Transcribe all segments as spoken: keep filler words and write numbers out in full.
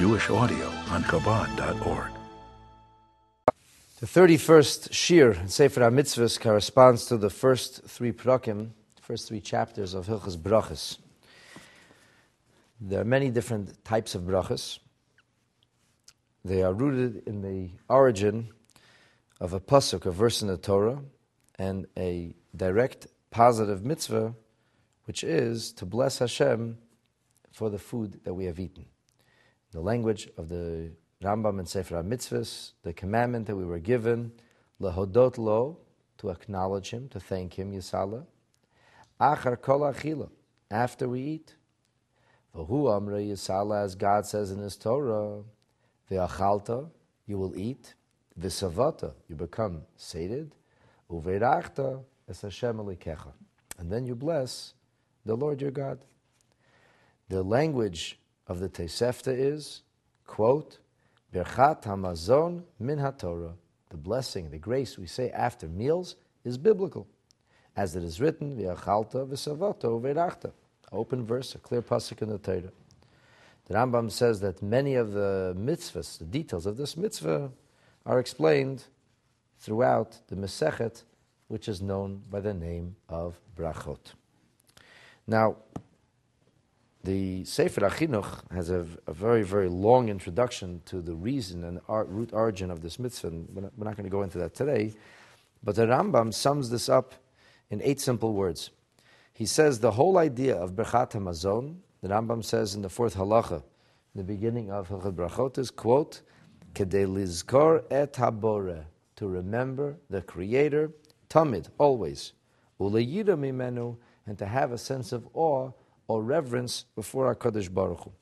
Jewish audio on Chabad dot org. The thirty-first Shir in Sefer HaMitzvahs corresponds to the first three prakim, first three chapters of Hilchos Brachos. There are many different types of brachos. They are rooted in the origin of a pasuk, a verse in the Torah, and a direct positive mitzvah, which is to bless Hashem for the food that we have eaten. The language of the Rambam in Sefer HaMitzvahs, the commandment that we were given, lehodot lo, to acknowledge Him, to thank Him, Yisala, achar kol achila, after we eat, v'hu amre Yisala, as God says in His Torah, ve'achalta, you will eat, v'savata, you become sated, uve'rachta, es Hashem elikecha, and then you bless the Lord your God. The language of the Tosefta is, quote, Birchat Hamazon min HaTorah. The blessing, the grace we say after meals is biblical. As it is written, V'achalta v'savata uve'rachta. Open verse, a clear pasuk in the Torah. The Rambam says that many of the mitzvahs, the details of this mitzvah, are explained throughout the Masechet, which is known by the name of Brachot. Now, the Sefer HaChinuch has a, a very, very long introduction to the reason and art, root origin of this mitzvah, and we're not, we're not going to go into that today, but the Rambam sums this up in eight simple words. He says the whole idea of Birchat HaMazon, the Rambam says in the fourth halacha, in the beginning of Hilchot Brachot, is, quote, Kedei lizkor et habore, to remember the Creator, tamid, always, uleyira mimenu, and to have a sense of awe or reverence before HaKadosh Baruch Hu.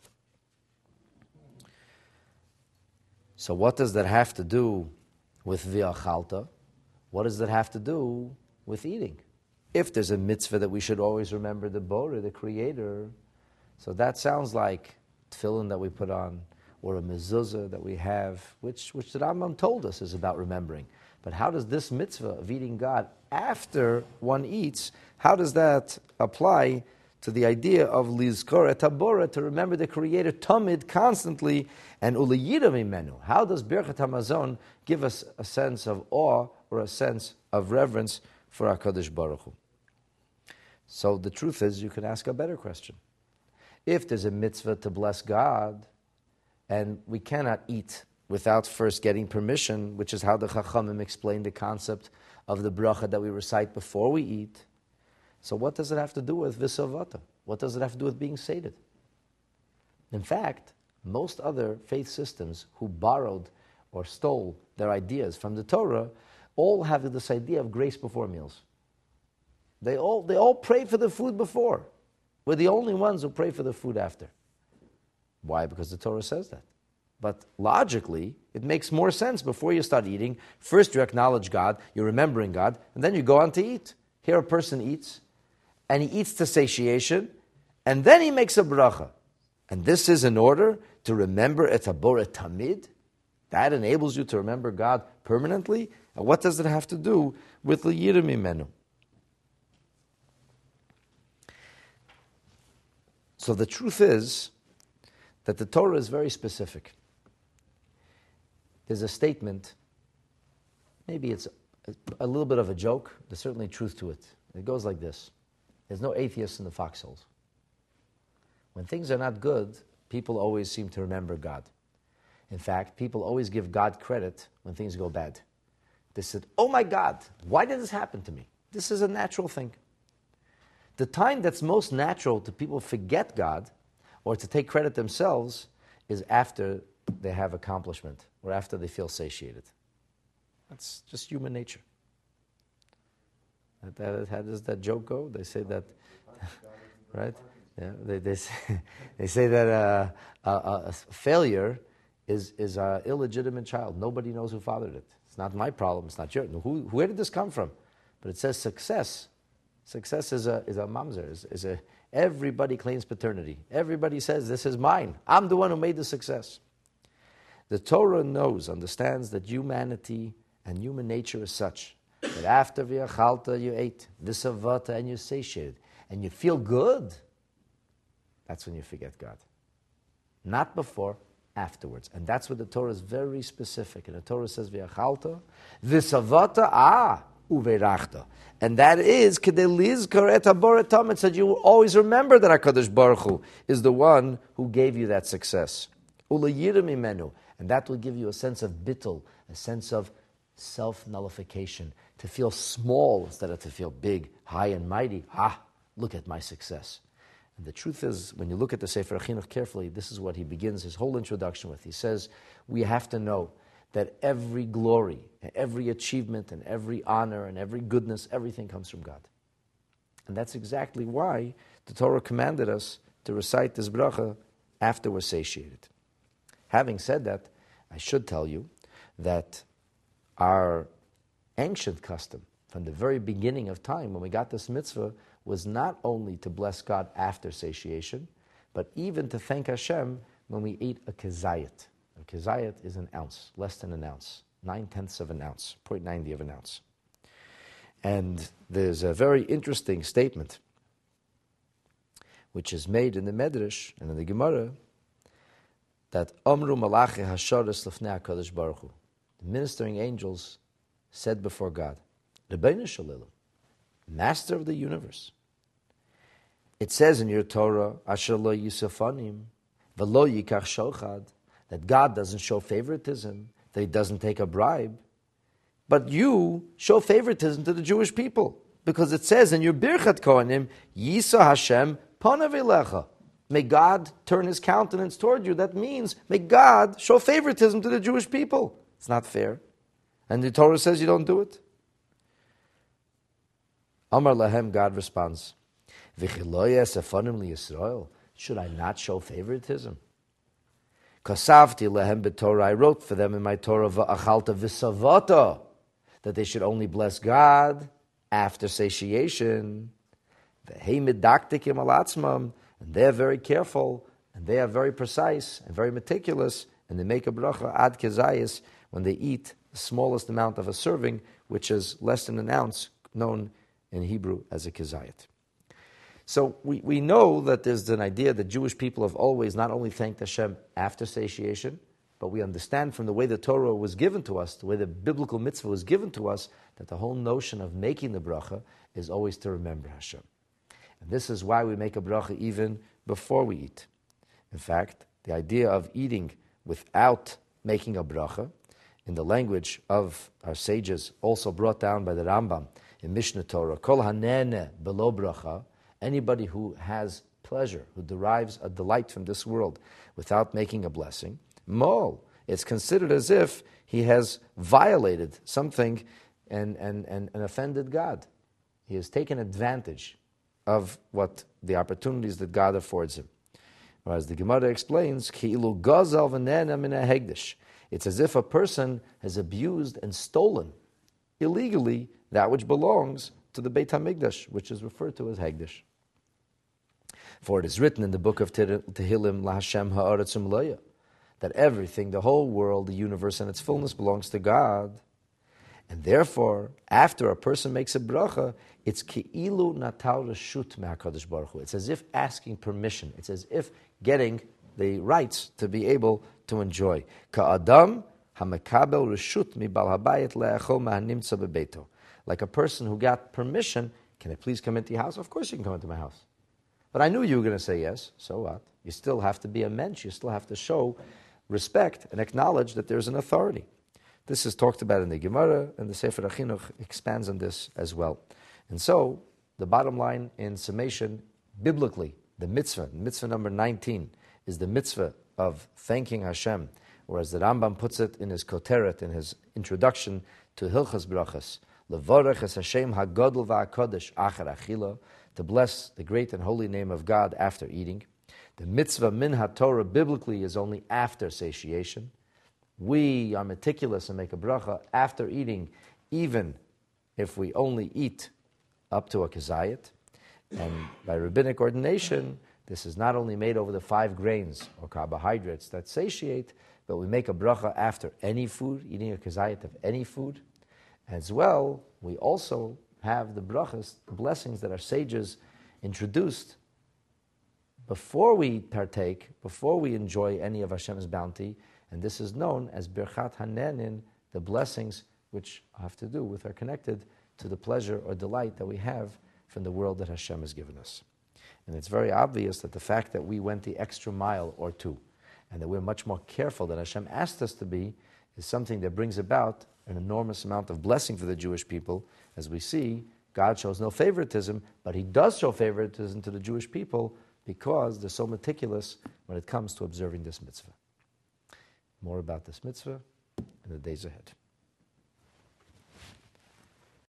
So what does that have to do with V'achalta? What does that have to do with eating? If there's a mitzvah that we should always remember the Boreh, the Creator, so that sounds like tefillin that we put on, or a mezuzah that we have, which, which the Rambam told us is about remembering. But how does this mitzvah of eating God after one eats, how does that apply to the idea of lizkor et habora, to remember the Creator tamid, constantly, and uleyira mimenu? How does Birchat HaMazon give us a sense of awe or a sense of reverence for HaKadosh Baruch Hu? So the truth is, you can ask a better question. If there's a mitzvah to bless God, and we cannot eat without first getting permission, which is how the Chachamim explained the concept of the bracha that we recite before we eat, so what does it have to do with V'savata? What does it have to do with being sated? In fact, most other faith systems who borrowed or stole their ideas from the Torah all have this idea of grace before meals. They all, they all pray for the food before. We're the only ones who pray for the food after. Why? Because the Torah says that. But logically, it makes more sense before you start eating. First you acknowledge God, you're remembering God, and then you go on to eat. Here a person eats, and he eats to satiation, and then he makes a bracha. And this is in order to remember et habore tamid. That enables you to remember God permanently. And what does it have to do with l'yira mimenu? So the truth is that the Torah is very specific. There's a statement, maybe it's a, a little bit of a joke, there's certainly truth to it. It goes like this. There's no atheists in the foxholes. When things are not good, people always seem to remember God. In fact, people always give God credit when things go bad. They said, oh my God, why did this happen to me? This is a natural thing. The time that's most natural to people forget God or to take credit themselves is after they have accomplishment or after they feel satiated. That's just human nature. That, how does that joke go? They say that, right? Yeah, they they say, they say that uh, a, a failure is is an illegitimate child. Nobody knows who fathered it. It's not my problem. It's not yours. Who, where did this come from? But it says success. Success is a is a mamzer. Is, is a everybody claims paternity. Everybody says this is mine. I'm the one who made the success. The Torah knows, understands that humanity and human nature is such that after v'achalta you ate, v'savata and you satiated, and you feel good, that's when you forget God. Not before. afterwards. And that's where the Torah is very specific. And the Torah says, V'achalta, v'savata, ah, uverachta. And that is, Kedei lizkar et haboret tamid, so you will always remember that HaKadosh Baruch Hu is the one who gave you that success. Ulayira mimenu. And that will give you a sense of bittul, a sense of self-nullification, to feel small instead of to feel big, high and mighty. Ah, look at my success. And the truth is, when you look at the Sefer HaChinuch carefully, this is what he begins his whole introduction with. He says, we have to know that every glory, every achievement, and every honor, and every goodness, everything comes from God. And that's exactly why the Torah commanded us to recite this bracha after we're satiated. Having said that, I should tell you that our ancient custom, from the very beginning of time, when we got this mitzvah, was not only to bless God after satiation, but even to thank Hashem when we ate a kezayit. A kezayit is an ounce, less than an ounce, nine-tenths of an ounce, zero point nine zero of an ounce. And there's a very interesting statement which is made in the Medrash and in the Gemara that Amru Malachi Hasharis Lefnei HaKadosh Baruch Hu, the ministering angels said before God, Rebbeinu Shalom, Master of the universe. It says in your Torah, Asher lo yisafanim, v'lo yikach shochad, that God doesn't show favoritism, that He doesn't take a bribe. But you show favoritism to the Jewish people, because it says in your Birchat Kohanim, Yisa Hashem panav elecha. May God turn His countenance toward you. That means, may God show favoritism to the Jewish people. It's not fair. And the Torah says you don't do it. Amar lahem, God responds, should I not show favoritism? Kasavti lehem b'Torah, I wrote for them in my Torah, va'achalta v'savata, that they should only bless God after satiation. V'hei medaktikim alatzmam, and they are very careful, and they are very precise, and very meticulous, and they make a bracha ad kezayis when they eat the smallest amount of a serving, which is less than an ounce, known in Hebrew as a kezayit. So we, we know that there's an idea that Jewish people have always not only thanked Hashem after satiation, but we understand from the way the Torah was given to us, the way the biblical mitzvah was given to us, that the whole notion of making the bracha is always to remember Hashem. And this is why we make a bracha even before we eat. In fact, the idea of eating without making a bracha, in the language of our sages, also brought down by the Rambam in Mishnah Torah, Kol hanene belo bracha, anybody who has pleasure, who derives a delight from this world without making a blessing, mol, it's considered as if he has violated something and, and, and, and offended God. He has taken advantage of what the opportunities that God affords him. Whereas the Gemara explains, Ki'ilu gazel v'nena min ha'hegdish. It's as if a person has abused and stolen illegally that which belongs to the Beit HaMikdash, which is referred to as Hegdish. For it is written in the book of Tehillim, LaHashem ha'aretz u'mloya, that everything, the whole world, the universe and its fullness belongs to God. And therefore, after a person makes a bracha, it's ki'ilu natal reshut me'HaKadosh Baruch Hu. It's as if asking permission. It's as if getting the rights to be able to enjoy. Ka'adam ha'mekabel reshut mi'bal habayit le'achol ma'hanimtza bebeito. Like a person who got permission, can I please come into your house? Of course you can come into my house. But I knew you were going to say yes, so what? You still have to be a mensch, you still have to show respect and acknowledge that there's an authority. This is talked about in the Gemara, and the Sefer HaChinuch expands on this as well. And so, the bottom line in summation, biblically, the mitzvah, mitzvah number nineteen, is the mitzvah of thanking Hashem, or as the Rambam puts it in his Koteret, in his introduction to Hilchas Brachas, Levorech es Hashem hagodol va'akodesh achar achila, to bless the great and holy name of God after eating. The mitzvah min haTorah biblically is only after satiation. We are meticulous and make a bracha after eating, even if we only eat up to a kezayit. And by rabbinic ordination, this is not only made over the five grains or carbohydrates that satiate, but we make a bracha after any food, eating a kezayit of any food. As well, we also have the brachas, the blessings that our sages introduced before we partake, before we enjoy any of Hashem's bounty, and this is known as Birchat Hanenin, the blessings which have to do with, are connected to the pleasure or delight that we have from the world that Hashem has given us. And it's very obvious that the fact that we went the extra mile or two, and that we're much more careful than Hashem asked us to be, is something that brings about an enormous amount of blessing for the Jewish people. As we see, God shows no favoritism, but He does show favoritism to the Jewish people because they're so meticulous when it comes to observing this mitzvah. More about this mitzvah in the days ahead.